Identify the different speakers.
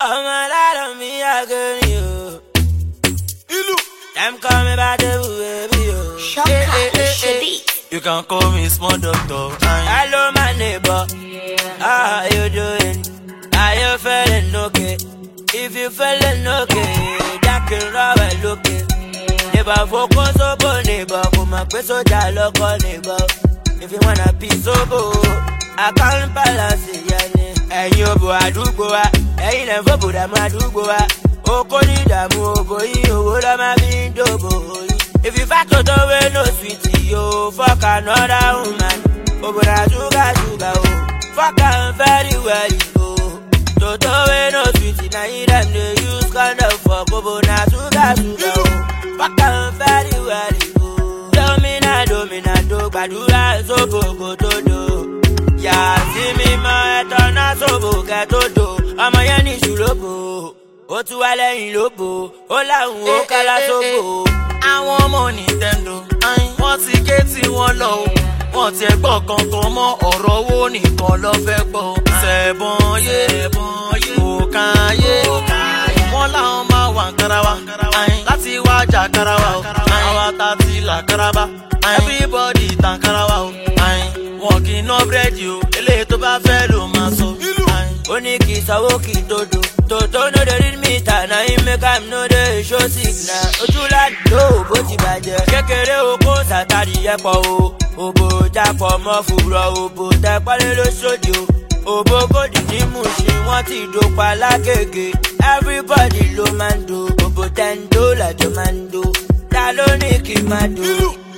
Speaker 1: I'm a lot of me, I get you. Them call me by the baby, yo.
Speaker 2: You can call me small doctor.
Speaker 1: Hello, my neighbor. How you doing? Are you feeling okay? If you feeling okay, that can rub okay. Neighbor, focus on neighbor. Come on, so dialogue on neighbor. If you wanna be sober, I can't balance it, yani. And you go, I do go, I never put a man do go. If you fuck to the way, no sweetie, yo, fuck another woman. Oh, but I sugar, oh, fuck I'm very well, yo. To the way, no sweetie, now you them they use kind of fuck, oh, but I sugar, oh, fuck I'm very well, yo. Domina, do, badura, so go, do. Ya, see me, my eternal, so go, get to. I'm a yanni, shulobo. Ó tún wá lẹ́yìn lóbo, ó láhùn ó kálá sóbò.
Speaker 2: Àwọn ọmọ Nintendo, wọ́n ti ké tí wọ́n lọ o. Wọ́n ti ẹgbọ́ kankan mọ́ ọ̀rọ̀ owó nìkan lọ fẹ́ gbọ́. Sẹ̀bọ̀n yé, òkàyé. Wọ́n láwọn máa wà Nkarawa, láti wá jà Karawa o. Àwa ta ti là Karaba, everybody tàn Karawa o. Wọ́n kì í ná búrẹ́dì o, eléyìí tó bá fẹ́ ló máa sọ.
Speaker 1: Ó ní kì í sanwó kì í tó do. Toto no dey read me ta na him make am no dey show signal. Ojú ládùúgbò bó ti bàjẹ́. Kékeré oko sàtàrí ẹ̀pọ̀ o. Òbò jápọ̀ mọ́ fùrọ̀ òbò tẹ́pọ́lé lóṣòdì o. Òbò gòdì ní Mùṣín wọ́n ti dòpa lágègè. Everybody ló máa ń do. Òbò $10 ló máa ń do. Ta ló ní kí n máa do?